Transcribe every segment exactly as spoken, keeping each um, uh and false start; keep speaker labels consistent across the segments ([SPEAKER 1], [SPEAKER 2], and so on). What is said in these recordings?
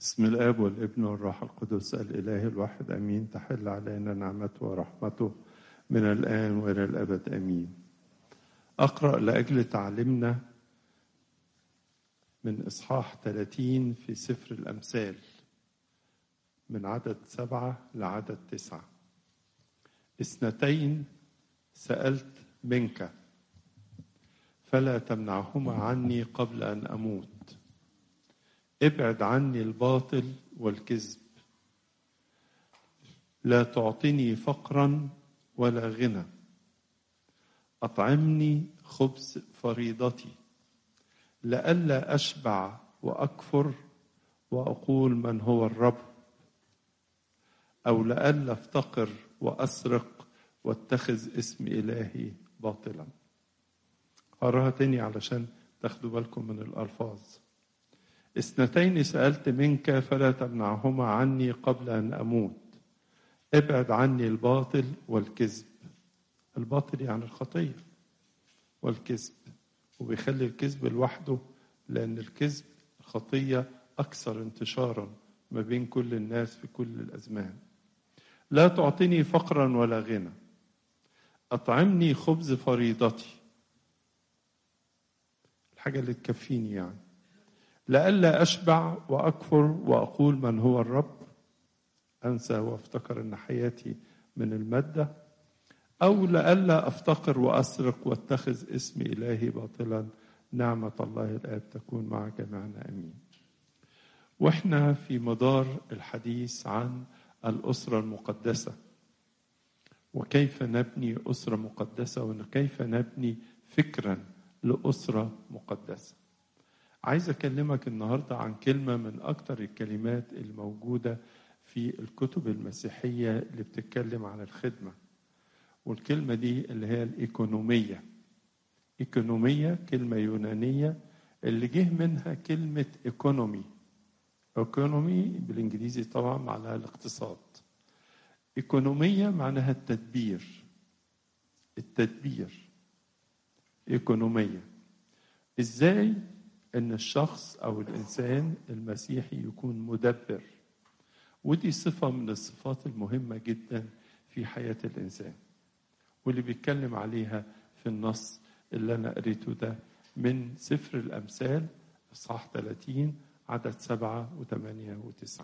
[SPEAKER 1] بسم الآب والابن والروح القدس الإله الواحد أمين. تحل علينا نعمته ورحمته من الآن وإلى الأبد أمين. أقرأ لأجل تعليمنا من إصحاح ثلاثين في سفر الأمثال من عدد سبعة لعدد تسعة. اثنتين سألت منك فلا تمنعهما عني قبل أن أموت. ابعد عني الباطل والكذب، لا تعطني فقرا ولا غنى. أطعمني خبز فريضتي لئلا أشبع وأكفر وأقول من هو الرب، أو لئلا أفتقر وأسرق واتخذ اسم إلهي باطلا. هقراها تاني علشان تاخدوا بالكم من الألفاظ. اثنتين سألت منك فلا تمنعهما عني قبل أن أموت. ابعد عني الباطل والكذب. الباطل يعني الخطية، والكذب وبيخلي الكذب لوحده، لأن الكذب خطية أكثر انتشارا ما بين كل الناس في كل الأزمان. لا تعطيني فقرا ولا غنى. أطعمني خبز فريضتي، الحاجة اللي تكفيني يعني، لئلا أشبع وأكفر وأقول من هو الرب، أنسى وأفتكر أن حياتي من المادة، أو لئلا أفتقر وأسرق واتخذ اسم إلهي باطلا. نعمة الله الآب تكون مع جميعنا أمين. وإحنا في مدار الحديث عن الأسرة المقدسة، وكيف نبني أسرة مقدسة، وكيف نبني فكرا لأسرة مقدسة. عايز أكلمك النهاردة عن كلمة من أكتر الكلمات الموجودة في الكتب المسيحية اللي بتتكلم عن الخدمة، والكلمة دي اللي هي الإيكونومية. إيكونومية كلمة يونانية اللي جه منها كلمة إيكونومي. إيكونومي بالإنجليزي طبعا معناها الاقتصاد. إيكونومية معناها التدبير. التدبير إيكونومية. إزاي إن الشخص أو الإنسان المسيحي يكون مدبر، ودي صفة من الصفات المهمة جدا في حياة الإنسان، واللي بيتكلم عليها في النص اللي أنا قريته ده من سفر الأمثال إصحاح ثلاثين عدد سبعة وثمانية وتسعة.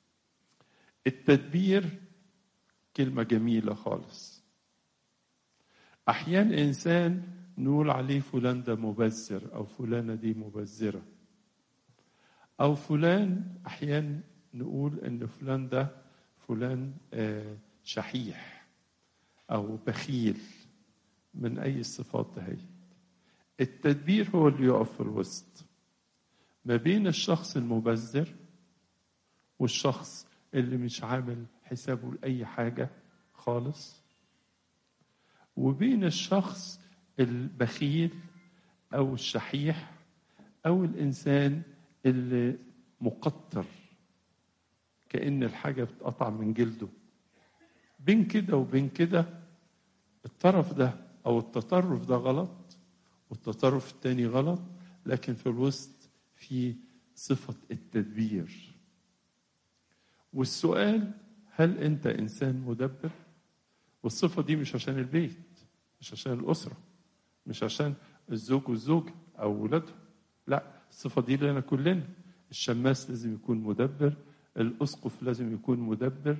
[SPEAKER 1] التدبير كلمة جميلة خالص. أحيانا إنسان نقول عليه فلان ده مبذر، أو فلانة دي مبذرة، أو فلان أحيانا نقول إن فلان ده فلان شحيح أو بخيل، من أي الصفات ده. التدبير هو اللي يقف في الوسط ما بين الشخص المبذر والشخص اللي مش عامل حسابه لأي حاجة خالص، وبين الشخص البخيل أو الشحيح أو الإنسان اللي مقتر كأن الحاجة بتقطع من جلده. بين كده وبين كده الطرف ده أو التطرف ده غلط، والتطرف التاني غلط، لكن في الوسط في صفة التدبير. والسؤال، هل أنت إنسان مدبر؟ والصفة دي مش عشان البيت، مش عشان الأسرة، مش عشان الزوج والزوجة أو ولادهم، لا، الصفة دي لنا كلنا. الشماس لازم يكون مدبر، الأسقف لازم يكون مدبر،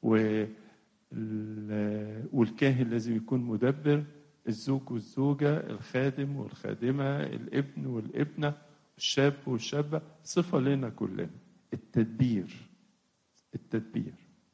[SPEAKER 1] والكاهن لازم يكون مدبر، الزوج والزوجة، الخادم والخادمة، الابن والابنة، الشاب والشابة. صفة لنا كلنا التدبير. التدبير.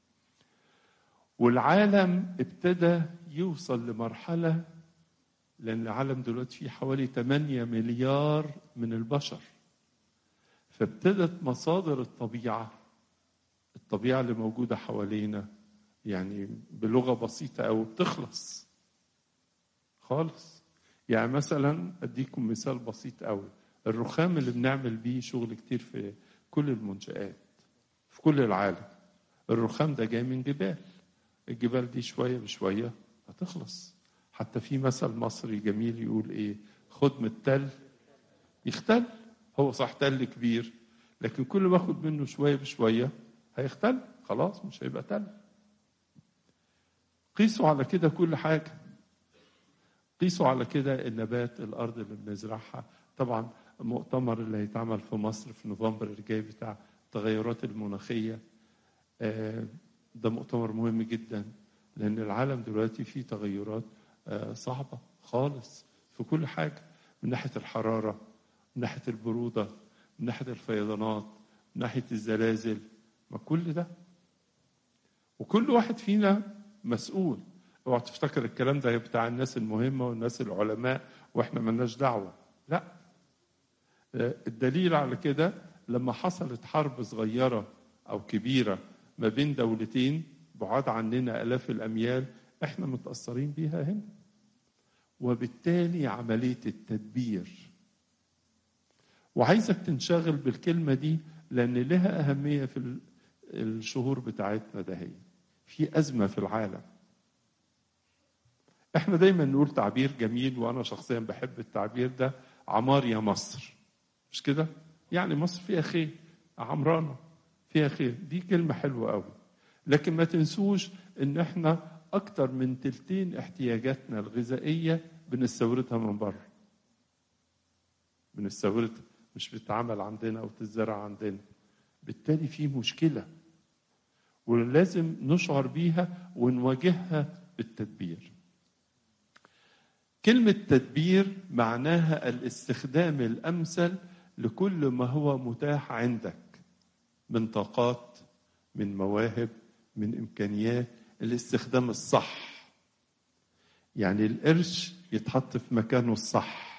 [SPEAKER 1] والعالم ابتدى يوصل لمرحلة، لأن العالم دلوقتي فيه حوالي ثمانية مليار من البشر، فابتدت مصادر الطبيعة الطبيعة اللي موجودة حوالينا يعني بلغة بسيطة أو بتخلص خالص. يعني مثلا أديكم مثال بسيط أوي. الرخام اللي بنعمل بيه شغل كتير في كل المنشآت في كل العالم، الرخام ده جاي من جبال. الجبال دي شوية بشوية هتخلص. حتى في مثل مصري جميل يقول إيه؟ خد من التل يختل. هو صح تل كبير، لكن كل ما اخد منه شويه بشويه هيختل، خلاص مش هيبقى تل. قيسوا على كده كل حاجه، قيسوا على كده النبات، الارض اللي بنزرعها. طبعا المؤتمر اللي هيتعمل في مصر في نوفمبر الجاي بتاع التغيرات المناخيه، ده مؤتمر مهم جدا، لان العالم دلوقتي فيه تغيرات صعبه خالص في كل حاجه، من ناحيه الحراره، من ناحيه البروده، من ناحيه الفيضانات، من ناحيه الزلازل، ما كل ده. وكل واحد فينا مسؤول. اوعى تفتكر الكلام ده بتاع الناس المهمه والناس العلماء واحنا ملناش دعوه، لا. الدليل على كده لما حصلت حرب صغيره او كبيره ما بين دولتين بعاد عننا الاف الاميال، احنا متاثرين بيها هنا. وبالتالي عمليه التدبير، وعايزك تنشغل بالكلمه دي لان لها اهميه في الشهور بتاعتنا ده. هي في ازمه في العالم. احنا دايما نقول تعبير جميل، وانا شخصيا بحب التعبير ده، عمار يا مصر، مش كده؟ يعني مصر فيها خير، عمرانه فيها خير، دي كلمه حلوه قوي. لكن ما تنسوش ان احنا اكتر من تلتين احتياجاتنا الغذائيه بنستوردها من بره، بنستوردها مش بتتعمل عندنا او تتزرع عندنا. بالتالي في مشكله ولازم نشعر بيها ونواجهها بالتدبير. كلمة تدبير معناها الاستخدام الأمثل لكل ما هو متاح عندك من طاقات، من مواهب، من إمكانيات، الاستخدام الصح. يعني القرش يتحط في مكانه الصح.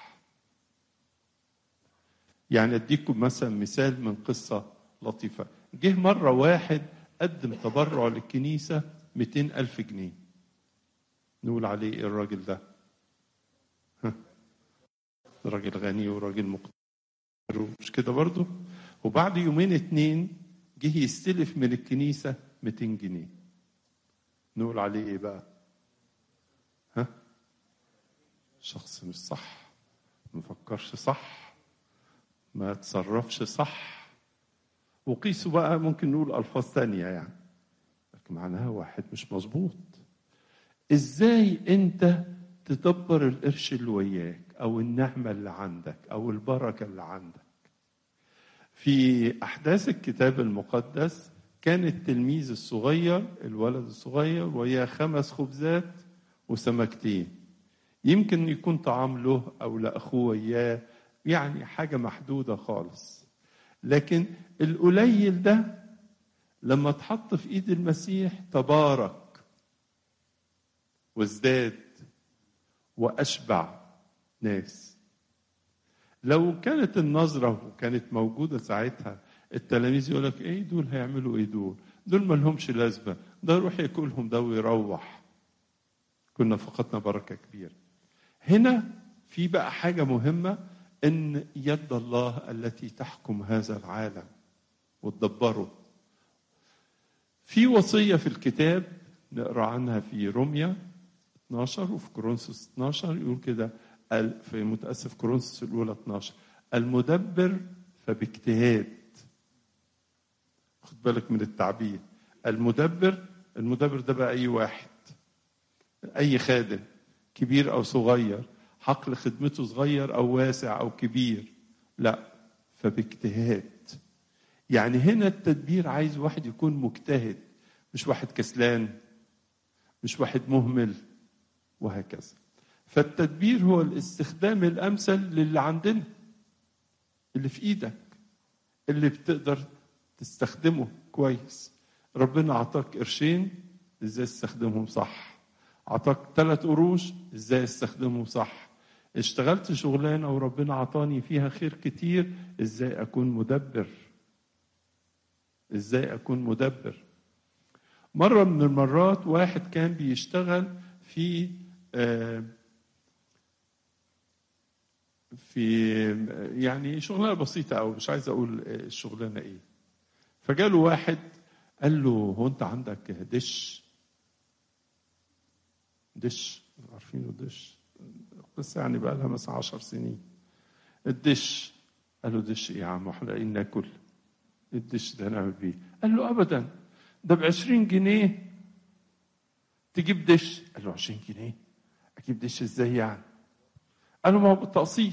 [SPEAKER 1] يعني أديكم مثلا مثال من قصة لطيفة. جه مرة واحد قدم تبرع للكنيسة مئتين ألف جنيه. نقول عليه إيه الراجل ده؟ راجل غني وراجل مقتدر، مش كده برضه؟ وبعد يومين اتنين جه يستلف من الكنيسة مئتين جنيه. نقول عليه ايه بقى؟ ها؟ شخص مش صح، ما فكرش صح، ما تصرفش صح. وقيسوا بقى، ممكن نقول ألفاظ ثانية يعني، لكن معناها واحد مش مظبوط. ازاي انت تدبر القرش اللي وياك او النعمة اللي عندك او البركة اللي عندك؟ في احداث الكتاب المقدس كان التلميذ الصغير، الولد الصغير، وياه خمس خبزات وسمكتين. يمكن يكون طعام له او لاخوه وياه، يعني حاجة محدودة خالص. لكن القليل ده لما اتحط في ايد المسيح تبارك وازداد واشبع ناس. لو كانت النظرة وكانت موجودة ساعتها، التلاميذ يقول لك ايه دول، هيعملوا ايه دول؟ دول ما لهمش لازمة، ده يروح ياكلهم ده ويروح. كنا فقدنا بركة كبيرة. هنا في بقى حاجة مهمة، ان يد الله التي تحكم هذا العالم وتدبره. في وصية في الكتاب نقرأ عنها في روميا اثناشر وفي كورنثوس اثناشر، يقول كده، في متأسف كورنثوس الأولى اثناشر، المدبر فباجتهاد. خد بالك من التعبير، المدبر. المدبر ده بقى أي واحد، أي خادم كبير أو صغير، حقل خدمته صغير أو واسع أو كبير، لا، فباجتهاد. يعني هنا التدبير عايز واحد يكون مجتهد، مش واحد كسلان، مش واحد مهمل، وهكذا. فالتدبير هو الاستخدام الأمثل للي عندنا، اللي في إيدك، اللي بتقدر تستخدمه كويس. ربنا عطاك قرشين، إزاي استخدمهم صح؟ عطاك ثلاث قروش، إزاي استخدمهم صح؟ اشتغلت شغلانة وربنا عطاني فيها خير كتير، إزاي أكون مدبر؟ إزاي أكون مدبر؟ مرة من المرات واحد كان بيشتغل في آه في يعني شغلانه بسيطه، او مش عايز اقول الشغلانه ايه. فجاله واحد قال له هو انت عندك دش؟ دش عارفينه دش، بس يعني بقى لها مثلا عشر سنين. الدش قال له دش ايه يا عم، احنا لاقيين ناكل؟ الدش ده نعمل بيه؟ قال له ابدا، ده بعشرين جنيه تجيب دش. قال له عشرين جنيه اجيب دش ازاي يعني؟ قال له ما هو بالتقسيط.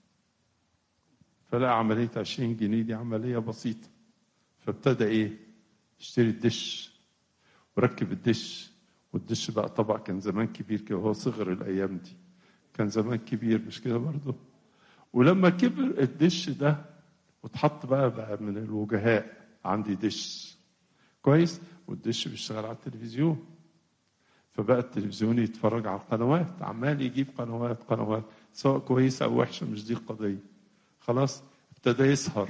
[SPEAKER 1] فلا، عمليه عشرين جنيه دي عمليه بسيطه. فابتدى ايه؟ اشتري الدش وركب الدش. والدش بقى طبعا كان زمان كبير كده، وهو صغر الايام دي كان زمان كبير، مش كده برضه؟ ولما كبر الدش ده واتحط بقى بقى من الوجهاء، عندي دش كويس والدش بيشتغل على التلفزيون. فبقى التلفزيون يتفرج على القنوات، عمال يجيب قنوات قنوات سواء كويسه او وحشه، مش دي القضيه. خلاص ابتدى يسهر،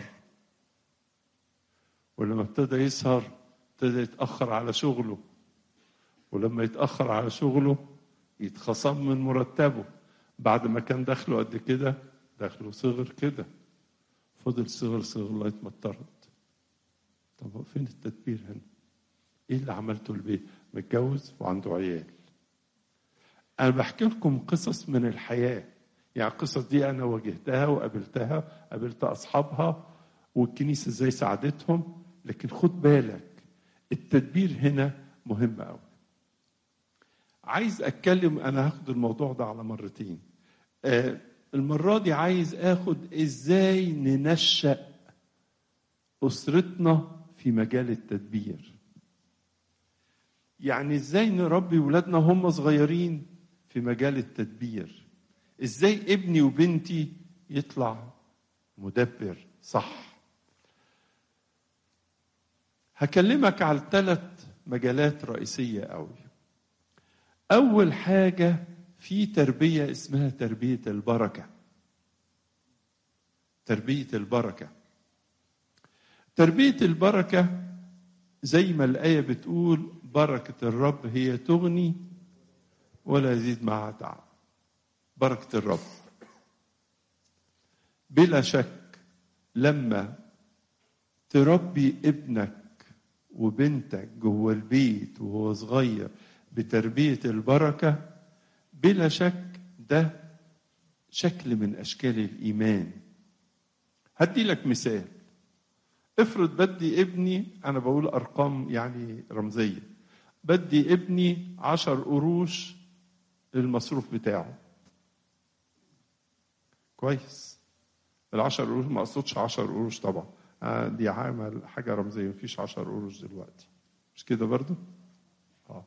[SPEAKER 1] ولما ابتدى يسهر ابتدى يتاخر على شغله، ولما يتاخر على شغله يتخصم من مرتبه. بعد ما كان دخله قد كده دخله صغر كده، فضل صغر صغر لغايه ما اتطرد. طب فين التدبير هنا؟ ايه اللي عملته البيت؟ متجوز وعنده عيال. انا بحكي لكم قصص من الحياه، يعني القصص دي انا واجهتها وقابلتها، قابلت اصحابها والكنيسه ازاي ساعدتهم. لكن خد بالك التدبير هنا مهم قوي. عايز اتكلم، انا هاخد الموضوع ده على مرتين. آه المره دي عايز اخد ازاي ننشأ اسرتنا في مجال التدبير. يعني ازاي نربي ولادنا هم صغيرين في مجال التدبير. ازاي ابني وبنتي يطلع مدبر صح. هكلمك على ثلاث مجالات رئيسية قوي. اول حاجة في تربية اسمها تربية البركة. تربية البركة تربية البركة زي ما الآية بتقول بركة الرب هي تغني ولا يزيد معها تعب. بركة الرب بلا شك لما تربي ابنك وبنتك جوه البيت وهو صغير بتربية البركة، بلا شك ده شكل من أشكال الإيمان. هدي لك مثال. افرض بدي ابني، أنا بقول أرقام يعني رمزية، بدي ابني عشر قروش للمصروف بتاعه. كويس. العشر قروش ما أقصدش عشر قروش طبعا، دي عامل حاجة رمزية، مفيش عشر قروش دلوقتي، مش كده برضو؟ اه.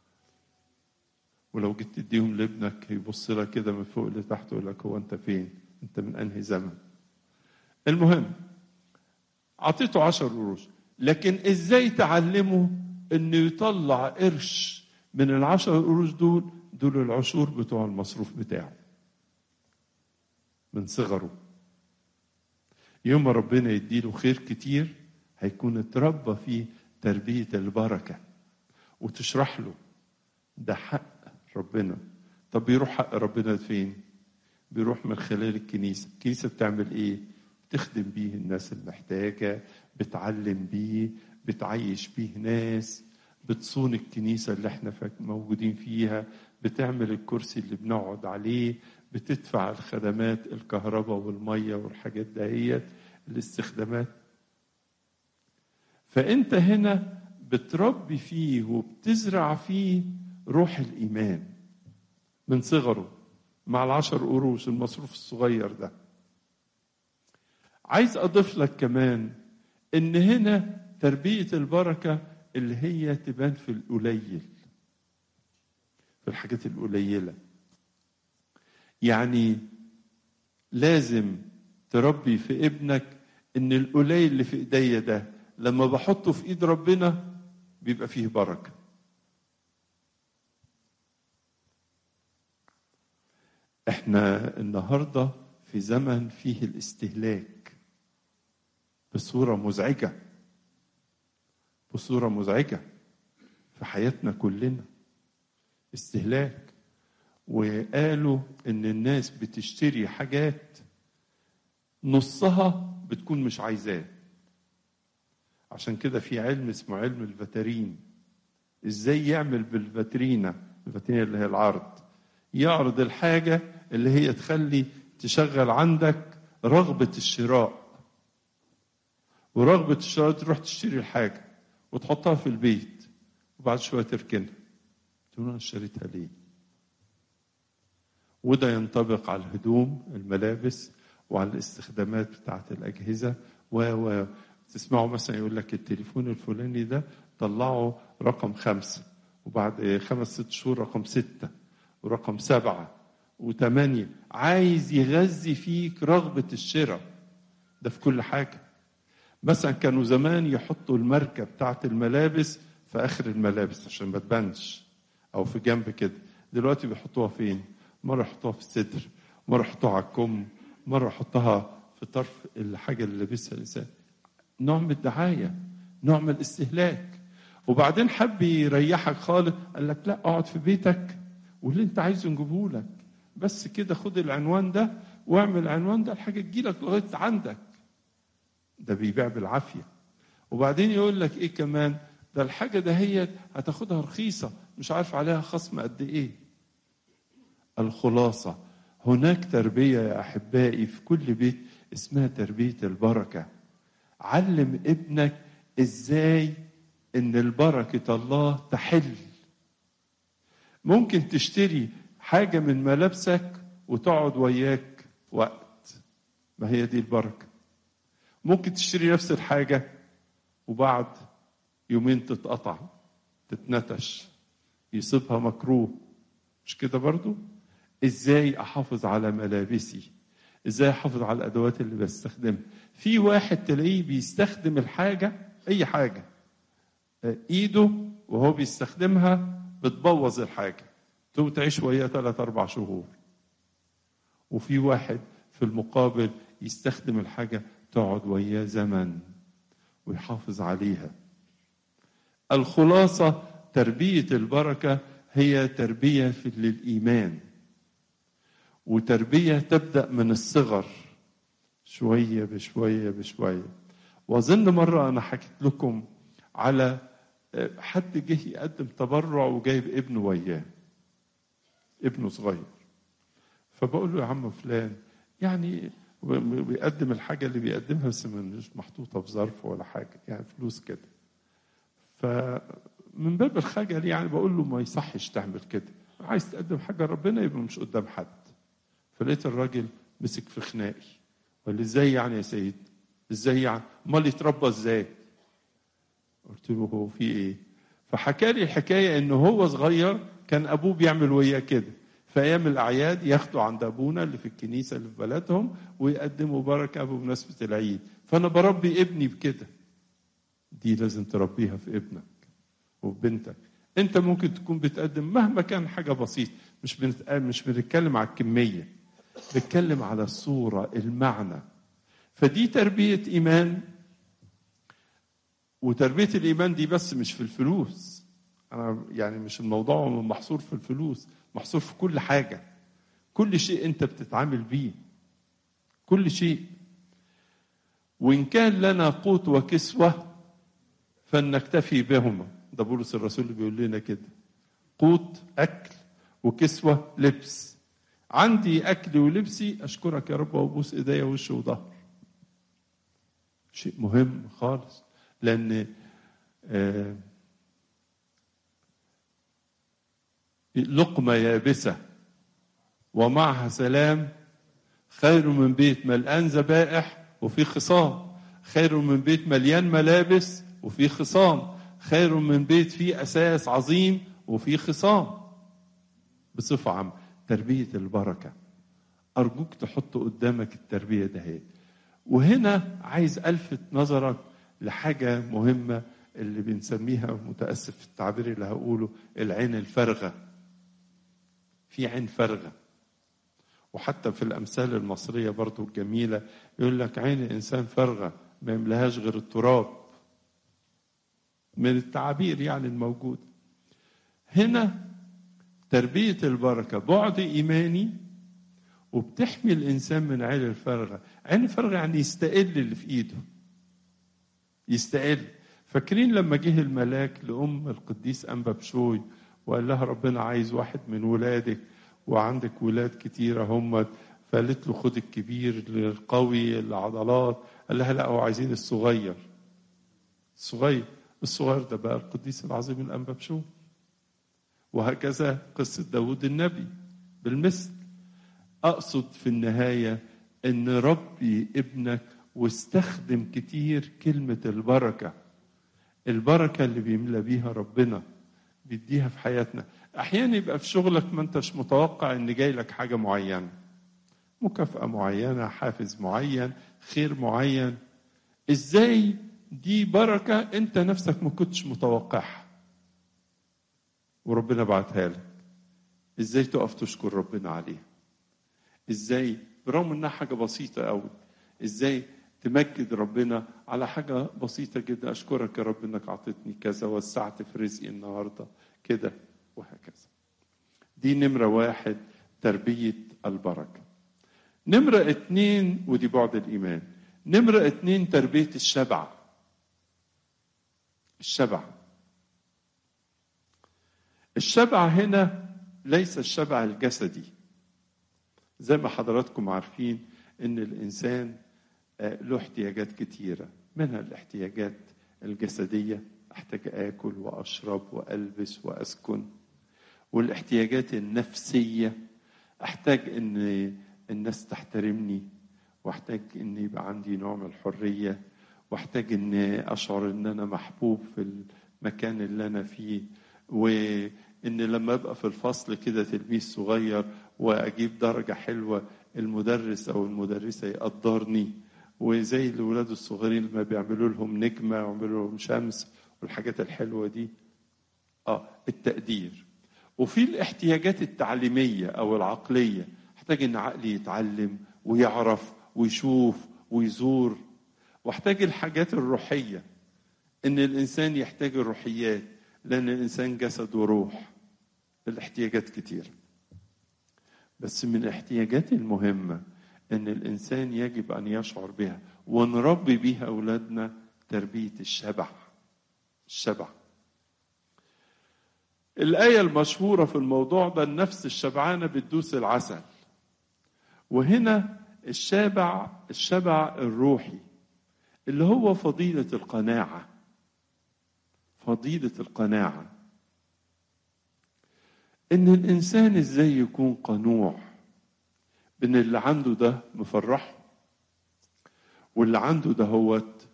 [SPEAKER 1] ولو جيت تديهم لابنك يبص لك كده من فوق لتحت ويقول لك هو انت فين؟ انت من انهي زمن؟ المهم اعطيته عشر قروش، لكن ازاي تعلمه انه يطلع قرش من العشر قروش دول دول العشور بتوع المصروف بتاعه من صغره. يوم ما ربنا يديله خير كتير هيكون اتربى فيه تربية البركة، وتشرح له ده حق ربنا. طب بيروح حق ربنا فين؟ بيروح من خلال الكنيسة. الكنيسة بتعمل ايه؟ بتخدم بيه الناس المحتاجة، بتعلم بيه، بتعيش بيه ناس، بتصون الكنيسة اللي احنا موجودين فيها، بتعمل الكرسي اللي بنقعد عليه، بتدفع الخدمات الكهرباء والمية والحاجات دهيت الاستخدامات. فانت هنا بتربي فيه وبتزرع فيه روح الإيمان من صغره مع العشر قروش المصروف الصغير ده. عايز أضيف لك كمان إن هنا تربية البركة اللي هي تبان في القليل، في الحاجات القليلة. يعني لازم تربي في ابنك إن القليل اللي في إيديا ده لما بحطه في إيد ربنا بيبقى فيه بركة. احنا النهاردة في زمن فيه الاستهلاك بصورة مزعجة، بصورة مزعجة في حياتنا كلنا. استهلاك. وقالوا ان الناس بتشتري حاجات نصها بتكون مش عايزاه. عشان كده في علم اسمه علم الفاترين، ازاي يعمل بالفاترينا، الفاترينا اللي هي العرض، يعرض الحاجة اللي هي تخلي تشغل عندك رغبة الشراء. ورغبة الشراء تروح تشتري الحاجة وتحطها في البيت وبعد شوية تركنها، تقول أنا اشتريتها ليه؟ وده ينطبق على الهدوم، الملابس، وعلى الاستخدامات بتاعة الأجهزة. و و تسمعوا مثلا يقول لك التليفون الفلاني ده طلعوا رقم خمسة، وبعد خمس ست شهور رقم ستة، ورقم سبعة وثمانية. عايز يغذي فيك رغبة الشراء ده في كل حاجة. مثلا كانوا زمان يحطوا الماركة بتاعة الملابس في آخر الملابس عشان ما تبانش، أو في جنب كده. دلوقتي بيحطوها فين؟ مرة يحطوها في الصدر، مرة يحطوها على الكم، مرة يحطوها في طرف الحاجة اللي لابسها الإنسان. نوع من الدعاية، نوع من الاستهلاك. وبعدين حب يريحك خالص، قال لك لا، اقعد في بيتك واللي انت عايزه نجيبه لك، بس كده خد العنوان ده واعمل العنوان ده، الحاجة تجيلك لغاية عندك. ده بيبيع بالعافية. وبعدين يقول لك ايه كمان؟ ده الحاجة ده هي هتاخدها رخيصة، مش عارف عليها خصم قد ايه. الخلاصة، هناك تربية يا أحبائي في كل بيت اسمها تربية البركة. علم ابنك ازاي ان البركة الله تحل. ممكن تشتري حاجة من ملابسك وتقعد وياك وقت، ما هي دي البركة. ممكن تشتري نفس الحاجة وبعد يومين تتقطع، تتنتش، يصيبها مكروه، مش كده برضو؟ ازاي احافظ على ملابسي؟ ازاي احافظ على الادوات اللي بستخدمها؟ في واحد تلاقيه بيستخدم الحاجة، اي حاجة، ايده وهو بيستخدمها بتبوظ الحاجة، تقوم تعيش وياه ثلاث اربع شهور. وفي واحد في المقابل يستخدم الحاجة تقعد وياه زمن ويحافظ عليها. الخلاصة، تربية البركة هي تربية في للإيمان، وتربية تبدأ من الصغر، شوية بشوية بشوية. وأظن مرة أنا حكيت لكم على حد جه يقدم تبرع وجايب ابنه وياه، ابنه صغير. فبقول له يا عم فلان، يعني بيقدم الحاجة اللي بيقدمها بس مش محطوطة في ظرف ولا حاجة، يعني فلوس كده. فمن باب الخجل يعني بقول له ما يصحش تعمل كده، عايز تقدم حاجة ربنا يبقى مش قدام حد. فلقيت الراجل مسك في خناقي، قال لي ازاي يعني يا سيد؟ ازاي يعني؟ امال يتربى ازاي؟ قلت له هو في ايه؟ فحكى لي الحكايه ان هو صغير كان ابوه بيعمل وياه كده، في ايام الاعياد ياخدوا عند ابونا اللي في الكنيسه اللي في بلدهم ويقدموا بركه بمناسبه العيد. فانا بربي ابني بكده. دي لازم تربيها في ابنك وفي بنتك. انت ممكن تكون بتقدم مهما كان حاجه بسيطه، مش مش بنتكلم على الكميه، بنتكلم على الصوره، المعنى. فدي تربيه ايمان. وتربية الإيمان دي بس مش في الفلوس، أنا يعني مش الموضوع محصور في الفلوس، محصور في كل حاجة، كل شيء أنت بتتعامل بيه، كل شيء. وإن كان لنا قوت وكسوة فلنكتفي بهما. ده بولس الرسول بيقول لنا كده، قوت أكل وكسوة لبس. عندي أكل ولبسي أشكرك يا رب وأبوس إيديا ووش وظهر. شيء مهم خالص، لأن لقمة يابسة ومعها سلام خير من بيت ملآن ذبائح وفي خصام، خير من بيت مليان ملابس وفي خصام، خير من بيت فيه أساس عظيم وفي خصام. بصفة عامة تربية البركة، أرجوك تحط قدامك التربية ده. وهنا عايز ألفت نظرك لحاجة مهمة اللي بنسميها، متأسف في التعبير اللي هقوله، العين الفارغة. في عين فارغة، وحتى في الأمثال المصرية برضو الجميلة يقول لك عين الإنسان فارغة ما يملهاش غير التراب، من التعابير يعني الموجود هنا. تربية البركة بعد إيماني، وبتحمي الإنسان من عين الفارغة. عين الفارغة يعني يستقل اللي في إيده، يستقل. فاكرين لما جه الملاك لأم القديس أنبا بشوي وقال لها ربنا عايز واحد من ولادك وعندك ولاد كتيرة هم، فقالت له خد الكبير القوي العضلات، قال لها لا هو عايزين الصغير. الصغير الصغير ده بقى القديس العظيم الأنبا بشوي. وهكذا قصة داود النبي بالمثل. أقصد في النهاية أن ربي ابنك واستخدم كتير كلمة البركة. البركة اللي بيملى بيها ربنا بيديها في حياتنا. أحيانا يبقى في شغلك ما أنتش متوقع أن جاي لك حاجة معينة، مكافأة معينة، حافز معين، خير معين. إزاي دي بركة أنت نفسك ما كنتش متوقعها وربنا بعتها لك؟ إزاي تقف تشكر ربنا عليها؟ إزاي برغم إنها حاجة بسيطة أوي، إزاي تمجد ربنا على حاجة بسيطة جدا؟ أشكرك يا رب إنك أعطيتني كذا، وسعت في رزقي النهاردة كده، وهكذا. دي نمرة واحد، تربية البركة. نمرة اتنين، ودي بعد الإيمان، نمرة اتنين تربية الشبع. الشبع الشبع هنا ليس الشبع الجسدي، زي ما حضراتكم عارفين ان الانسان له احتياجات كتيرة، منها الاحتياجات الجسدية، احتاج اكل واشرب والبس واسكن، والاحتياجات النفسية، احتاج ان الناس تحترمني، واحتاج ان يبقى عندي نوع من الحرية، واحتاج ان اشعر ان انا محبوب في المكان اللي انا فيه، وان لما ابقى في الفصل كده تلميذ صغير واجيب درجة حلوة المدرس او المدرسة يقدرني، وزي الولاد الصغيرين لما بيعملوا لهم نجمة ويعملوا لهم شمس والحاجات الحلوة دي. اه التقدير. وفي الاحتياجات التعليمية او العقلية، احتاج ان عقلي يتعلم ويعرف ويشوف ويزور. واحتاج الحاجات الروحية، ان الانسان يحتاج الروحيات، لان الانسان جسد وروح. الاحتياجات كتير، بس من الاحتياجات المهمة ان الانسان يجب ان يشعر بها ونربي بها اولادنا تربية الشبع. الشبع. الآية المشهورة في الموضوع ده، النفس الشبعانة بتدوس العسل. وهنا الشبع الشبع الروحي اللي هو فضيلة القناعة. فضيلة القناعة، إن الإنسان إزاي يكون قنوع بإن اللي عنده ده مفرحه، واللي عنده ده هوت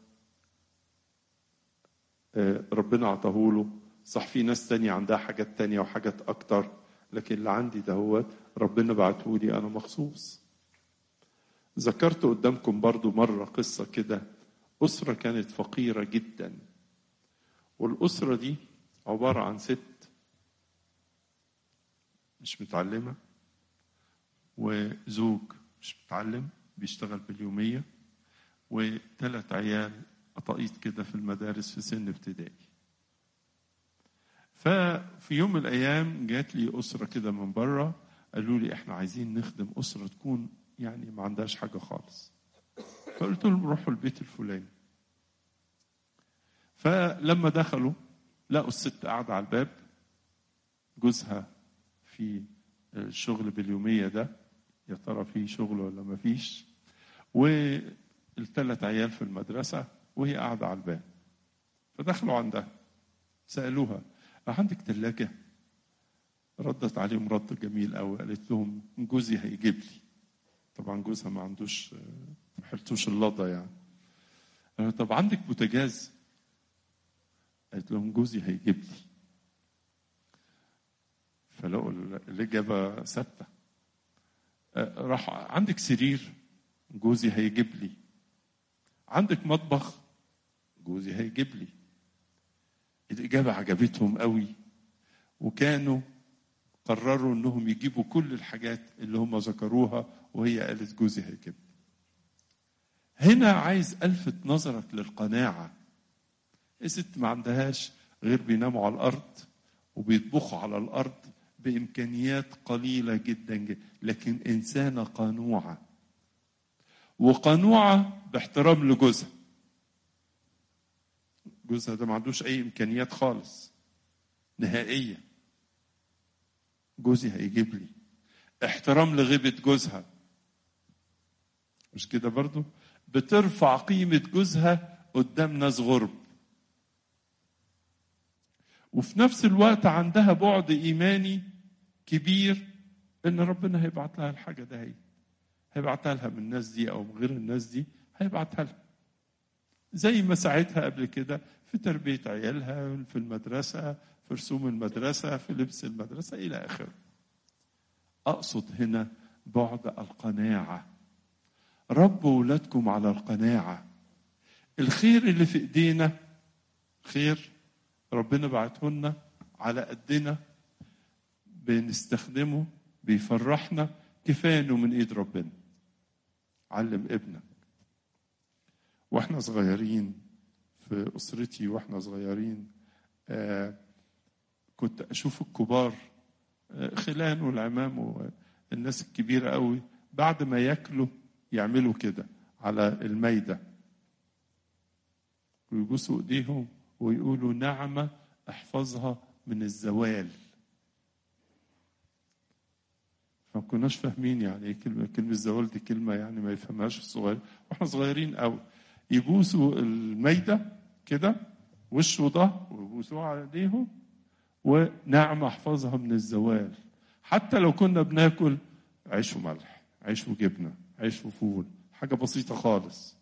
[SPEAKER 1] ربنا عطاهوله. صح في ناس تانية عندها حاجات تانية وحاجات أكتر، لكن اللي عندي ده هوت ربنا بعتهولي أنا مخصوص. ذكرت قدامكم برضو مرة قصة كده، أسرة كانت فقيرة جدا، والأسرة دي عبارة عن ست مش متعلمة، وزوج مش متعلم بيشتغل باليومية، وثلاث عيال قطاقيط كده في المدارس في سن ابتدائي. ففي يوم من الأيام جات لي أسرة كده من بره، قالوا لي إحنا عايزين نخدم أسرة تكون يعني ما عندهاش حاجة خالص. فقلت لهم روحوا البيت الفلاني. فلما دخلوا لقوا الست قاعدة على الباب، جوزها في الشغل باليومية ده، يا ترى في شغل ولا ما فيش، والثلاث عيال في المدرسة وهي قاعدة على الباب. فدخلوا عندها سألوها عندك ثلاجة؟ ردت عليهم رد جميل قوي، قالت لهم جوزي هيجيب لي. طبعا جوزها ما عندوش ما حلتوش اللضة يعني. طب عندك بوتاجاز؟ قالت لهم جوزي هيجيب لي. فلقوا الإجابة ثابتة. راح عندك سرير؟ جوزي هيجيب لي. عندك مطبخ؟ جوزي هيجيب لي. الإجابة عجبتهم قوي، وكانوا قرروا انهم يجيبوا كل الحاجات اللي هم ذكروها، وهي قالت جوزي هيجيب. هنا عايز الفت نظرك للقناعة. الست ما عندهاش غير بيناموا على الارض وبيطبخوا على الارض بامكانيات قليلة جدا جدا، لكن انسانة قنوعة، وقنوعة باحترام لجوزها. جوزها ده ما عندوش اي امكانيات خالص نهائية، جوزي هيجيب لي. احترام لغيبة جوزها، مش كده برضو؟ بترفع قيمة جوزها قدام ناس غرب. وفي نفس الوقت عندها بعد إيماني كبير إن ربنا هيبعت لها الحاجة ده، هي هيبعتها لها من الناس دي أو من غير الناس دي هيبعتها لها، زي ما ساعدها قبل كده في تربية عيالها، في المدرسة، في رسوم المدرسة، في لبس المدرسة إلى آخره. أقصد هنا بعد القناعة. ربوا ولادكم على القناعة. الخير اللي في إيدينا خير ربنا بعته لنا على قدنا، بنستخدمه بيفرحنا، كفاية إنه من إيد ربنا. علم ابنك. واحنا صغيرين في أسرتي، واحنا صغيرين آه كنت أشوف الكبار آه خلان والعمام والناس الكبيرة قوي بعد ما ياكلوا يعملوا كده على الميدة ويبوسوا ايديهم ويقولوا نعمة احفظها من الزوال. فما كناش فاهمين يعني ايه كلمة كلمة الزوال دي، كلمة يعني ما يفهمهاش الصغير، واحنا صغيرين قوي. يبوسوا الميدة كده وش وظهر ويبوسوها على ايديهم، ونعمة احفظها من الزوال. حتى لو كنا بناكل عيش وملح، عيش وجبنة، عيش وفول، حاجة بسيطة خالص.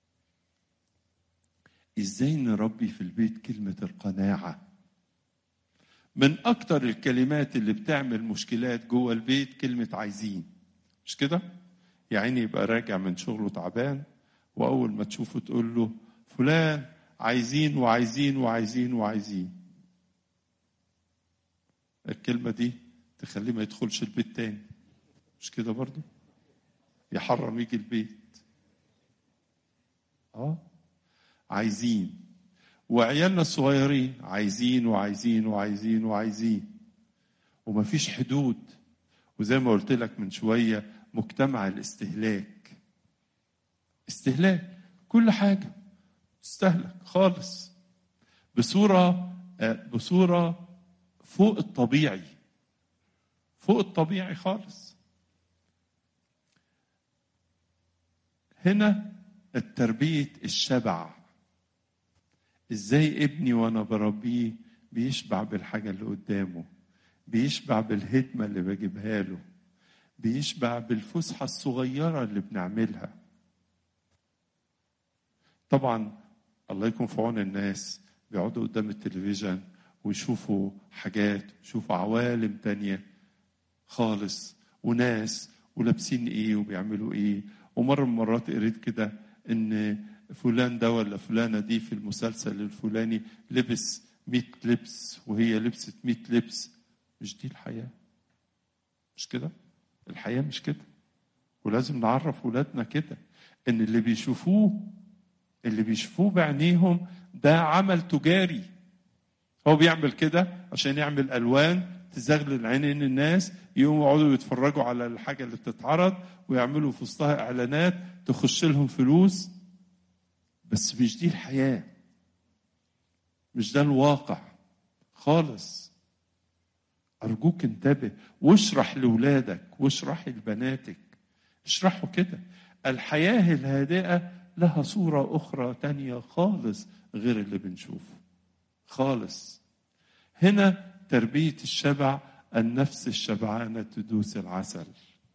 [SPEAKER 1] ازاي نربي في البيت كلمة القناعة؟ من اكتر الكلمات اللي بتعمل مشكلات جوه البيت كلمة عايزين، مش كده؟ يعني يبقى راجع من شغله تعبان، واول ما تشوفه تقول له فلان عايزين وعايزين وعايزين وعايزين. الكلمة دي تخليه ما يدخلش البيت تاني، مش كده برضو؟ يحرم يجي البيت. اه عايزين. وعيالنا الصغيرين عايزين وعايزين وعايزين وعايزين، ومفيش حدود. وزي ما قلت لك من شوية مجتمع الاستهلاك، استهلاك كل حاجة تستهلك خالص بصورة بصورة فوق الطبيعي، فوق الطبيعي خالص. هنا التربية الشبع. ازاي ابني وانا بربيه بيشبع بالحاجة اللي قدامه، بيشبع بالهدمة اللي بجيبها له، بيشبع بالفسحة الصغيرة اللي بنعملها. طبعا الله يكون في عون الناس بيقعدوا قدام التلفزيون ويشوفوا حاجات، يشوفوا عوالم تانية خالص، وناس ولابسين ايه وبيعملوا ايه. ومرة من مرات قريت كده ان فلان ده ولا فلانة دي في المسلسل الفلاني لبس مئة لبس وهي لبست مئة لبس. مش دي الحياة، مش كده؟ الحياة مش كده. ولازم نعرف ولادنا كده ان اللي بيشوفوه اللي بيشوفوه بعينيهم ده عمل تجاري. هو بيعمل كده عشان يعمل ألوان تزغلل عينين الناس، يقوموا يقعدوا يتفرجوا على الحاجة اللي بتتعرض ويعملوا في وسطها إعلانات تخش لهم فلوس. بس مش دي الحياة، مش ده الواقع خالص. أرجوك انتبه واشرح لولادك واشرح لبناتك، اشرحوا كده. الحياة الهادئة لها صورة أخرى تانية خالص غير اللي بنشوفه خالص. هنا تربية الشبع، النفس الشبعانة تدوس العسل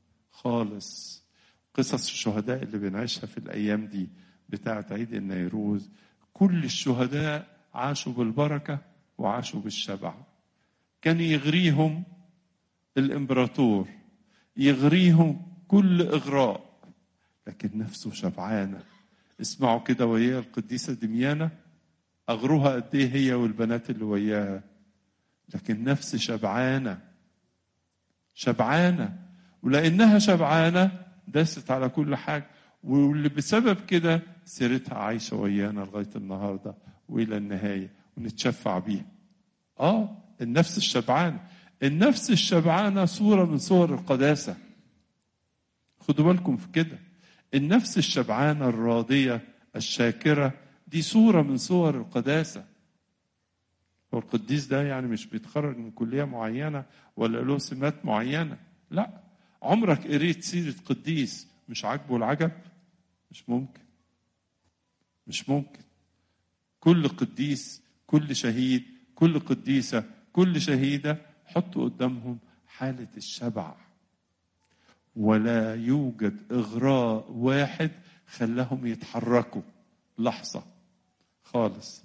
[SPEAKER 1] خالص. قصص الشهداء اللي بنعيشها في الأيام دي بتاعة عيد النيروز، كل الشهداء عاشوا بالبركة وعاشوا بالشبع. كان يغريهم الإمبراطور، يغريهم كل إغراء، لكن نفسه شبعانة. اسمعوا كده وياها القديسة دميانة، أغروها قد إيه هي والبنات اللي وياها، لكن نفس شبعانة شبعانة. ولأنها شبعانة داست على كل حاجة، واللي بسبب كده سيرتها عايشة ويانا لغاية النهاردة وإلى النهاية، ونتشفع بيها. آه النفس الشبعانة. النفس الشبعانة صورة من صور القداسة. خدوا بالكم في كده. النفس الشبعانة الراضية الشاكرة دي صورة من صور القداسة. هو القديس ده يعني مش بيتخرج من كلية معينة ولا له سمات معينة، لا. عمرك قريت سيرة قديس مش عاجبه العجب؟ مش ممكن، مش ممكن. كل قديس، كل شهيد، كل قديسة، كل شهيدة، حطوا قدامهم حالة الشبع، ولا يوجد إغراء واحد خلاهم يتحركوا لحظة خالص.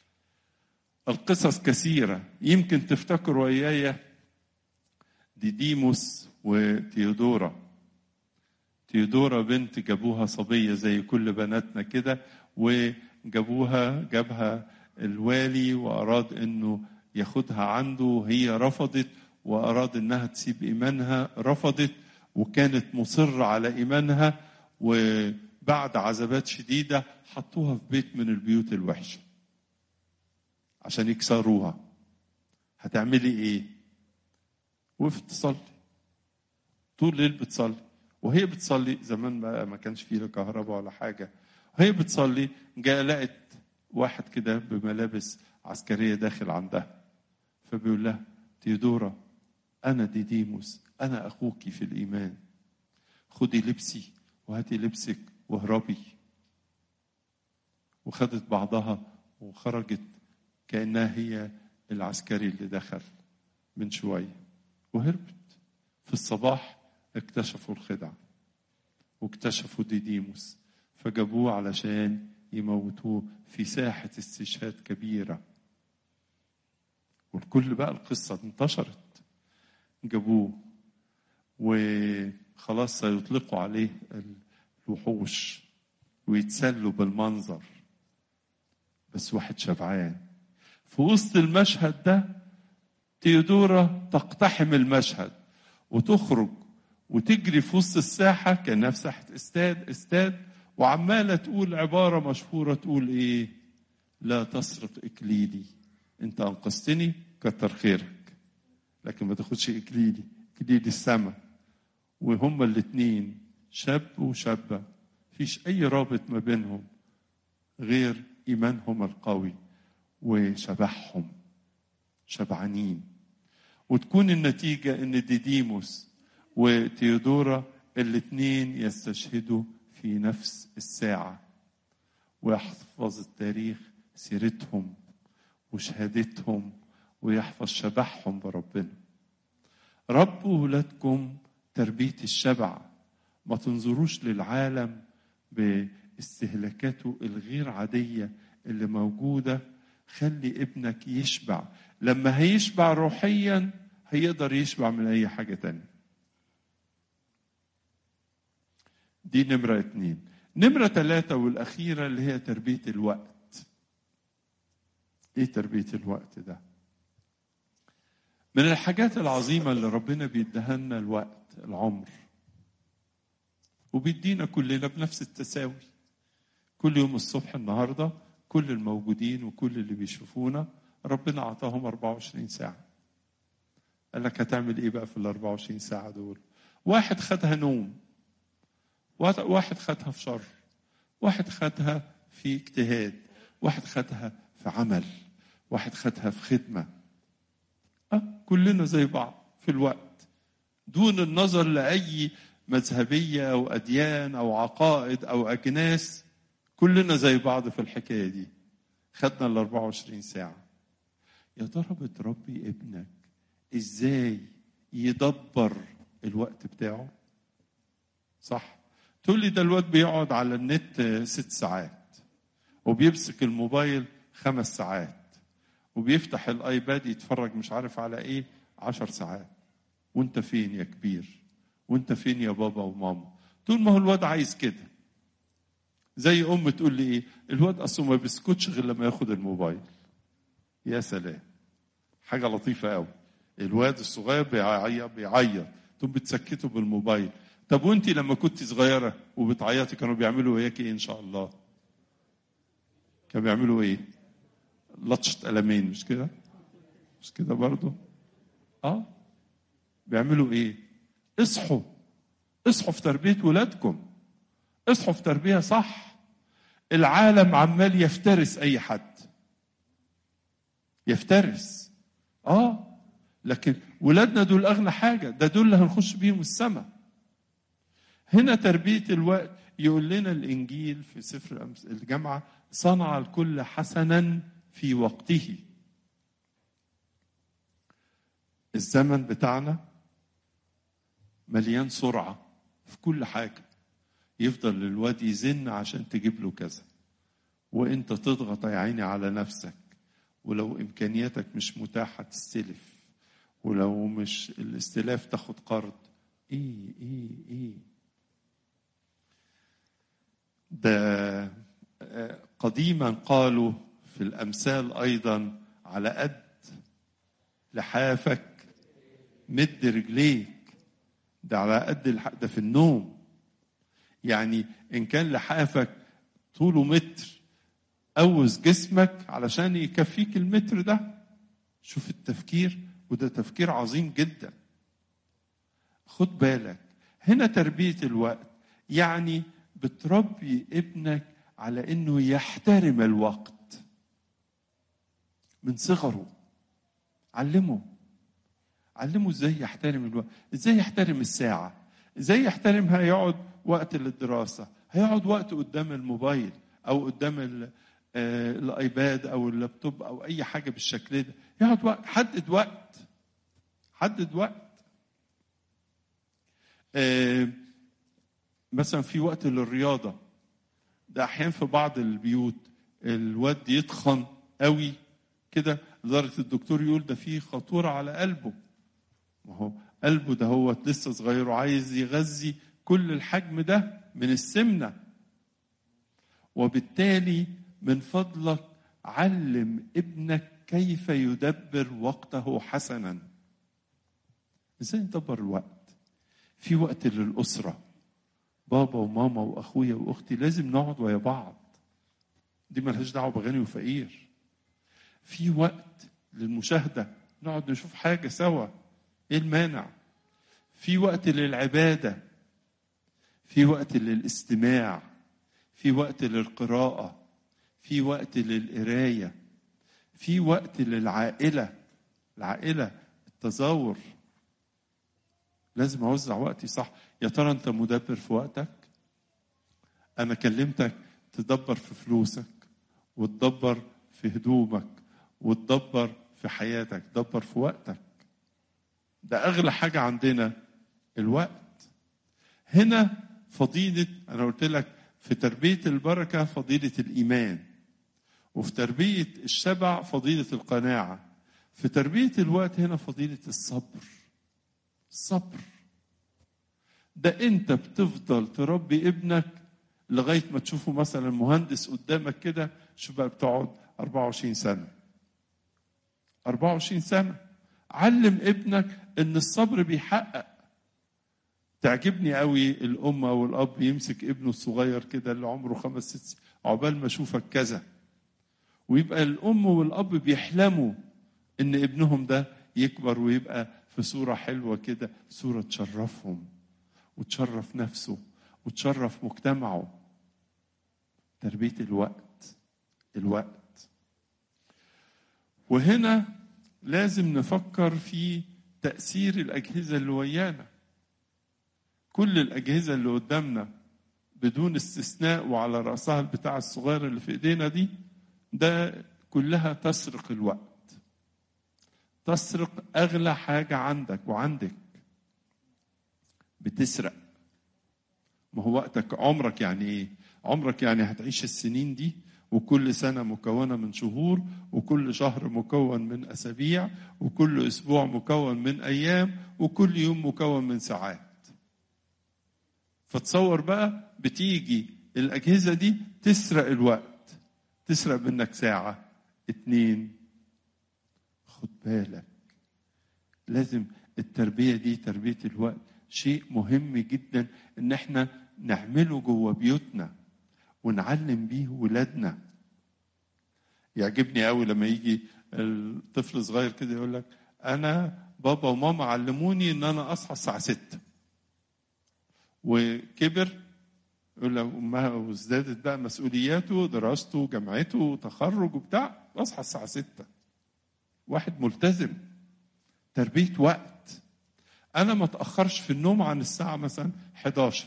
[SPEAKER 1] القصص كثيرة، يمكن تفتكروا وياي ديديموس وتيودورا. تيودورا بنت جابوها صبية زي كل بناتنا كده، وجابوها جابها الوالي وأراد أنه ياخدها عنده، وهي رفضت، وأراد أنها تسيب إيمانها، رفضت، وكانت مصرة على إيمانها. وبعد عذابات شديدة حطوها في بيت من البيوت الوحشة عشان يكسروها. هتعملي إيه؟ وقفت تصلي طول الليل، بتصلي. وهي بتصلي، زمان ما ما كانش فيه لا كهرباء ولا حاجة، وهي بتصلي جاء لقت واحد كده بملابس عسكرية داخل عندها، فبيقول لها تيودورا أنا ديديموس، أنا أخوكي في الإيمان، خدي لبسي وهاتي لبسك واهربي. وخدت بعضها وخرجت كأنها هي العسكري اللي دخل من شوية، وهربت. في الصباح اكتشفوا الخدعة واكتشفوا ديديموس، فجابوه علشان يموتوه في ساحة استشهاد كبيرة. والكل بقى القصة انتشرت، جابوه وخلاص سيطلقوا عليه الوحوش ويتسلوا بالمنظر. بس واحد شبعان في وسط المشهد ده. تيودورا تقتحم المشهد وتخرج وتجري في وسط الساحة كأنها في ساحة استاد استاد وعمالة تقول عبارة مشهورة، تقول إيه؟ لا تسرق إكليلي، أنت أنقذتني كتر خيرك، لكن ما تاخدش إكليلي، إكليل السماء. وهما الاتنين شاب وشابة، فيش أي رابط ما بينهم غير إيمانهم القوي وشبعهم، شبعانين. وتكون النتيجة إن ديديموس وتيودورا الاتنين يستشهدوا في نفس الساعة، ويحفظ التاريخ سيرتهم وشهادتهم، ويحفظ شبعهم بربنا. ربوا ولادكم تربية الشبع، ما تنظروش للعالم باستهلاكاته الغير عادية اللي موجودة. خلي ابنك يشبع، لما هيشبع روحيا هيقدر يشبع من أي حاجة تانية. دي نمرة اتنين. نمرة ثلاثة والأخيرة اللي هي تربية الوقت. إيه تربية الوقت ده؟ من الحاجات العظيمة اللي ربنا بيديها لنا الوقت، العمر، وبيدينا كلنا بنفس التساوي. كل يوم الصبح النهاردة كل الموجودين وكل اللي بيشوفونا ربنا أعطاهم أربعة وعشرين ساعة. قال لك هتعمل إيه بقى في ال أربعة وعشرين ساعة دول؟ واحد خدها نوم، واحد خدها في شر، واحد خدها في اجتهاد، واحد خدها في عمل، واحد خدها في خدمة. أه كلنا زي بعض في الوقت، دون النظر لأي مذهبية أو أديان أو عقائد أو أجناس. كلنا زي بعض في الحكاية دي. خدنا ال أربعة وعشرين ساعة. يا ترى بتربي ابنك إزاي يدبر الوقت بتاعه؟ صح؟ تقول لي ده الواد بيقعد على النت ست ساعات وبيمسك الموبايل خمس ساعات وبيفتح الايباد يتفرج مش عارف على ايه عشر ساعات. وانت فين يا كبير؟ وانت فين يا بابا وماما؟ طول ما هو الواد عايز كده. زي ام تقول لي ايه؟ الواد اصلا ما بيسكتش غير لما ياخد الموبايل. يا سلام، حاجه لطيفه قوي. الواد الصغير بيعيط بيعيط تقوم بتسكته بالموبايل. طب وانتي لما كنت صغيره وبتعيطي كانوا بيعملوا وياكي ايه ان شاء الله؟ كانوا بيعملوا ايه؟ لطشة قلمين، مش كده؟ مش كده برضو؟ اه بيعملوا ايه؟ اصحوا اصحوا في تربية ولادكم، اصحوا في تربية صح. العالم عمال يفترس اي حد، يفترس. اه لكن ولادنا دول اغنى حاجة، ده دول اللي هنخش بيهم السماء. هنا تربية الوقت. يقول لنا الانجيل في سفر الجامعة: صنع الكل حسنا في وقته. الزمن بتاعنا مليان سرعة في كل حاجة، يفضل الواد يزن عشان تجيب له كذا، وانت تضغط يا عيني على نفسك، ولو امكانياتك مش متاحة تستلف، ولو مش الاستلاف تاخد قرض. ايه ايه ايه ده قديما قالوا في الامثال ايضا: على قد لحافك مد رجليك. ده على قد الح... ده في النوم. يعني ان كان لحافك طوله متر، قوس جسمك علشان يكفيك المتر ده. شوف التفكير، وده تفكير عظيم جدا. خد بالك هنا تربية الوقت، يعني بتربي ابنك على انه يحترم الوقت من صغره. علمه علمه ازاي يحترم الوقت، ازاي يحترم الساعة، ازاي يحترمها. يقعد وقت للدراسة، هيقعد وقت قدام الموبايل او قدام الايباد او اللابتوب او اي حاجة بالشكل ده. يقعد وقت، حدد وقت حدد وقت آه مثلا في وقت للرياضة. ده احيانا في بعض البيوت الواد يتخن قوي كده لدرجة الدكتور يقول ده فيه خطورة على قلبه. ما هو قلبه ده هو لسه صغير وعايز يغذي كل الحجم ده من السمنة. وبالتالي من فضلك علم ابنك كيف يدبر وقته حسنا. ازاي ندبر الوقت؟ في وقت للأسرة، بابا وماما وأخويا وأختي لازم نقعد ويا بعض، دي ملهاش دعوة بغني وفقير. في وقت للمشاهدة، نقعد نشوف حاجة سوا، ايه المانع؟ في وقت للعبادة، في وقت للاستماع، في وقت للقراءة، في وقت للقراية، في وقت للعائلة، العائلة التزاور. لازم أوزع وقتي صح. يا ترى أنت مدبر في وقتك؟ أنا كلمتك تدبر في فلوسك، وتدبر في هدومك، وتدبر في حياتك. دبر في وقتك، ده أغلى حاجة عندنا الوقت. هنا فضيلة، أنا قلت لك في تربية البركة فضيلة الإيمان، وفي تربية الشبع فضيلة القناعة، في تربية الوقت هنا فضيلة الصبر. الصبر ده أنت بتفضل تربي ابنك لغاية ما تشوفه مثلا مهندس قدامك كده. شوف بقى بتقعد أربعة وعشرين سنة أربعة وعشرين سنة. علم ابنك ان الصبر بيحقق. تعجبني قوي الام او الاب يمسك ابنه الصغير كده اللي عمره خمس ست عقبال ما اشوفك كذا، ويبقى الام والاب بيحلموا ان ابنهم ده يكبر ويبقى في صورة حلوة كده، صورة تشرفهم وتشرف نفسه وتشرف مجتمعه. تربية الوقت الوقت وهنا لازم نفكر في تأثير الأجهزة اللي ويانا. كل الأجهزة اللي قدامنا بدون استثناء، وعلى رأسها البتاع الصغير اللي في إيدينا دي، ده كلها تسرق الوقت، تسرق أغلى حاجة عندك وعندك، بتسرق. ما هو وقتك عمرك يعني إيه؟ عمرك يعني هتعيش السنين دي، وكل سنة مكونة من شهور، وكل شهر مكون من أسابيع، وكل أسبوع مكون من أيام، وكل يوم مكون من ساعات. فتصور بقى بتيجي الأجهزة دي تسرق الوقت، تسرق منك ساعة اتنين. خد بالك، لازم التربية دي، تربية الوقت، شيء مهم جدا إن احنا نعمله جوه بيوتنا ونعلم بيه ولادنا. يعجبني قوي لما يجي الطفل صغير كده يقول لك انا بابا وماما علموني ان انا اصحى الساعه ستة، وكبر يقول لك امها وازدادت بقى مسؤولياته، دراسته، جامعته، تخرج وبتاع، اصحى الساعه ستة. واحد ملتزم. تربيه وقت، انا ما اتاخرش في النوم عن الساعه مثلا حداشر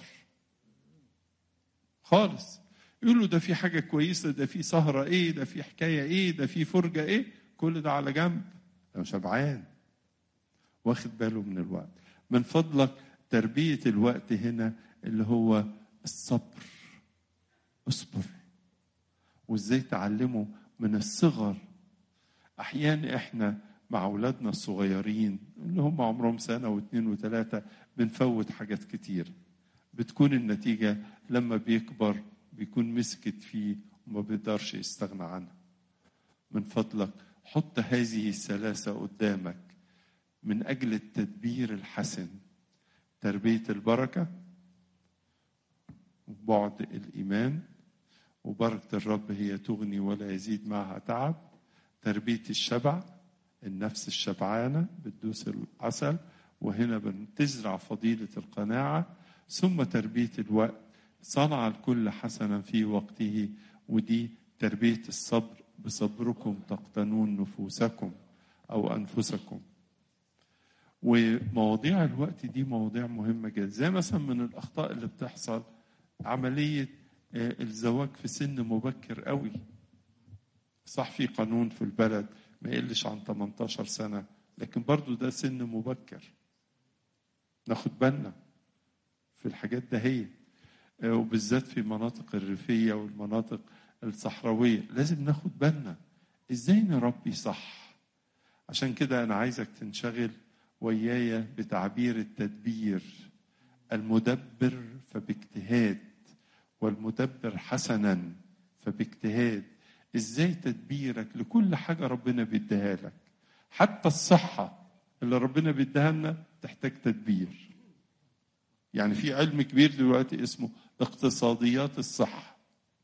[SPEAKER 1] خالص. يقولوا ده في حاجة كويسة، ده في سهرة ايه، ده في حكاية ايه، ده في فرجة ايه، كل ده على جنب، انا شبعان. واخد باله من الوقت. من فضلك تربية الوقت هنا اللي هو الصبر. اصبر. وازاي تعلمه من الصغر. احيانا احنا مع اولادنا الصغيرين اللي هم عمرهم سنة واثنين وثلاثة بنفوت حاجات كتير، بتكون النتيجة لما بيكبر بيكون مسكت فيه وما بيقدرش يستغنى عنها. من فضلك حط هذه الثلاثة قدامك من أجل التدبير الحسن. تربية البركة، وبعد الإيمان، وبركة الرب هي تغني ولا يزيد معها تعب. تربية الشبع، النفس الشبعانة بتدوس العسل، وهنا بتزرع فضيلة القناعة. ثم تربية الوقت، صنع الكل حسنا في وقته، ودي تربية الصبر. بصبركم تقتنون نفوسكم أو أنفسكم. ومواضيع الوقت دي مواضيع مهمة جدا. زي مثلا من الأخطاء اللي بتحصل عملية الزواج في سن مبكر قوي. صح في قانون في البلد ما يقلش عن ثمانية عشر سنة، لكن برضو ده سن مبكر. ناخد بالنا في الحاجات ده هي، وبالذات في مناطق الريفية والمناطق الصحراوية لازم ناخد بالنا ازاي نربي صح. عشان كده انا عايزك تنشغل ويايا بتعبير التدبير. المدبر فباجتهاد، والمدبر حسنا فباجتهاد. ازاي تدبيرك لكل حاجة ربنا بيديها لك، حتى الصحة اللي ربنا بيديها لنا تحتاج تدبير. يعني في علم كبير دلوقتي اسمه اقتصاديات الصحة،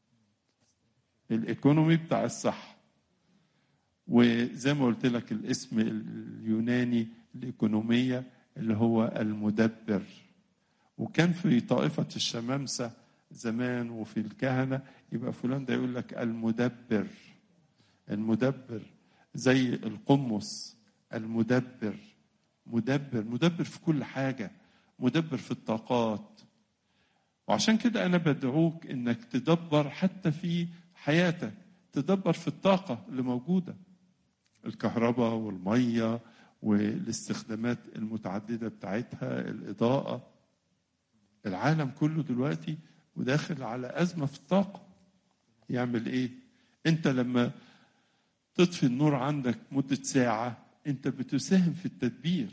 [SPEAKER 1] الايكونومي بتاع الصحة. وزي ما قلت لك الاسم اليوناني الايكونومية اللي هو المدبر. وكان في طائفة الشمامسة زمان وفي الكهنة يبقى فلان ده يقول لك المدبر. المدبر زي القمص، المدبر. مدبر مدبر في كل حاجة، مدبر في الطاقات. وعشان كده أنا بدعوك إنك تدبر حتى في حياتك، تدبر في الطاقة اللي موجودة، الكهرباء والمية والاستخدامات المتعددة بتاعتها، الإضاءة. العالم كله دلوقتي وداخل على أزمة في الطاقة. يعمل إيه؟ أنت لما تطفي النور عندك مدة ساعة أنت بتساهم في التدبير.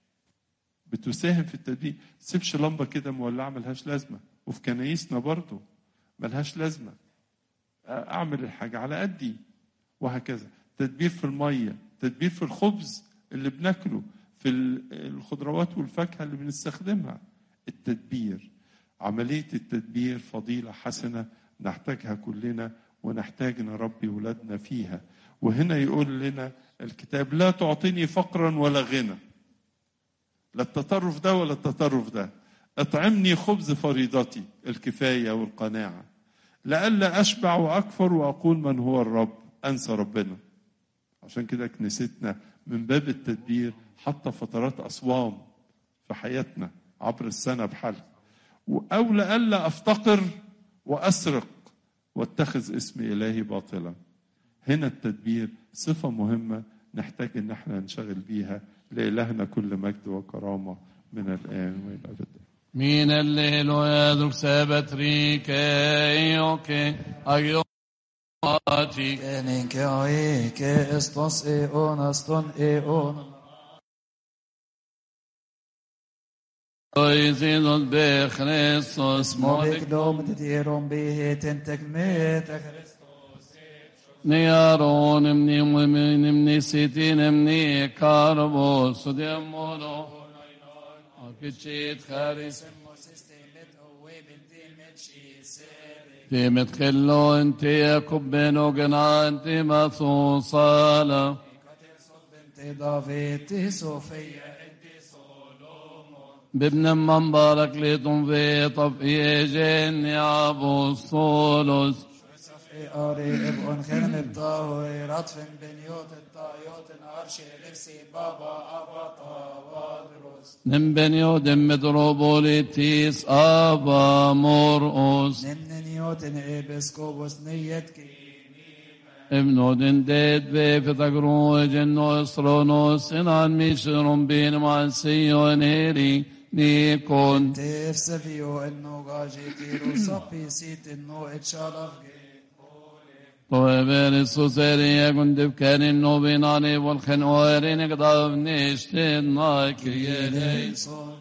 [SPEAKER 1] بتساهم في التدبير. تسيبش لمبة كده مولعة ملهاش لازمة. وفي كنايسنا برضو ملهاش لازمة. أعمل الحاجة على قدي وهكذا. تدبير في المية، تدبير في الخبز اللي بناكله، في الخضروات والفاكهة اللي بنستخدمها. التدبير، عملية التدبير فضيلة حسنة نحتاجها كلنا، ونحتاج نربي ولادنا فيها. وهنا يقول لنا الكتاب لا تعطيني فقرا ولا غنى. لا التطرف ده ولا التطرف ده. اطعمني خبز فريضتي الكفاية والقناعة، لألا أشبع وأكفر وأقول من هو الرب، أنسى ربنا. عشان كده كنيستنا من باب التدبير حتى فترات أصوام في حياتنا عبر السنة بحالها. أو لألا أفتقر وأسرق واتخذ اسم إلهي باطلا. هنا التدبير صفة مهمة نحتاج إن احنا نشغل بيها. لإلهنا كل مجد وكرامة من الآن وإلى الأبد.
[SPEAKER 2] من الليل ويدرك سبت ريكي أيواتي
[SPEAKER 3] Enike oike estos eon aston eon.
[SPEAKER 2] ويزيد بخريستوس
[SPEAKER 3] Movik dom titieron bihe tentek met
[SPEAKER 2] نيارون مني ومن مني سيتين مني كاربوس وديمونو وكتشيت خارس تيمت خلو انت يكبن وقنا انت مصوصالة
[SPEAKER 3] بنت دافيد صوفيا
[SPEAKER 2] بابن من بارك ليتم في طفئ جن يا أبوستولوس
[SPEAKER 3] أري ابن خيرن الطاوي رطف بنيوت الطايوت عرش لبسي بابا أبا طاوادروس
[SPEAKER 2] نم بنيود متروبوليتيس أبا مرؤوس
[SPEAKER 3] نن نيوت إبسكوبوس نيت كيني
[SPEAKER 2] ابن دندد بفتقرو جنو اسرونو سنان ميشرون بين مانسيون هيري نيكون
[SPEAKER 3] تفسفيو انه غاجي تيرو صبي سيت انه اتشارف
[SPEAKER 2] طوبر سوسري كنت بكان انه بيناني والخنوار نقدر نشتن ناكري ليسون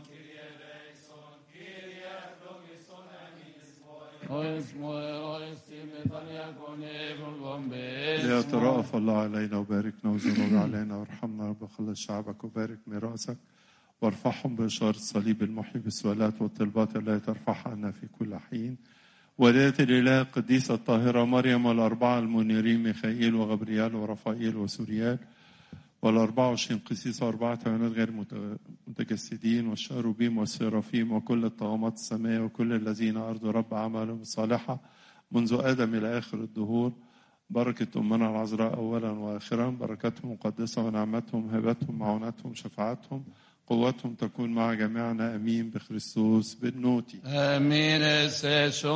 [SPEAKER 1] ليترأف الله علينا وباركنا وزرور علينا وارحمنا رب خلص شعبك وبارك ميراثك وارفعهم بإشارة الصليب المحيي بالسؤالات والطلبات التي ترفعها عنا في كل حين. ولاية الإله القديسة الطاهرة مريم والأربعة المنيرين ميخائيل وغبريال ورفائيل وسوريال والأربعة وعشرين قسيس وأربعة عيونات غير متجسدين والشاروبيم والسرافيم وكل الطغمات السماء وكل الذين أرضوا رب أعمالهم الصالحة منذ آدم إلى آخر الدهور. بركة أمنا العذراء أولا وآخرا، بركتهم مقدسة ونعمتهم هبتهم معونتهم شفاعتهم قوتهم تكون مع جميعنا أمين بخريستوس بالنوتي.
[SPEAKER 2] امين سيشوبي.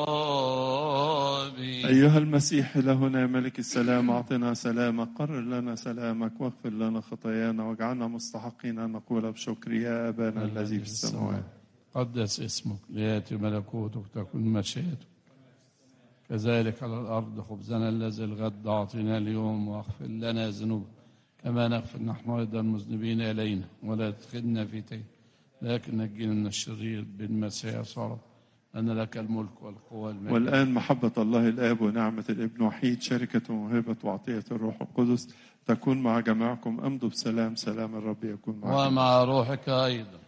[SPEAKER 1] أيها المسيح لهنا يا ملك السلام، أعطنا سلامك، قرر لنا سلامك واغفر لنا خطايانا واجعلنا مستحقين أن نقول بشكر يا أبانا الذي في السماوات.
[SPEAKER 2] قدس اسمك، ليأتي ملكوتك، تكن مشيئتك كذلك على الأرض. خبزنا الذي الغد أعطنا اليوم، واغفر لنا ذنوبنا كما نغفر نحن أيضا المذنبين إلينا، ولا تدخلنا في تيه لكن نجينا من الشرير بالمسيح صار أن لك الملك والقوة والمجد.
[SPEAKER 1] والآن محبة الله الآب ونعمة الابن وحيد شركة وموهبة وعطية الروح القدس تكون مع جميعكم. أمضوا بسلام، سلام الرب يكون معكم
[SPEAKER 2] ومع روحك أيضا.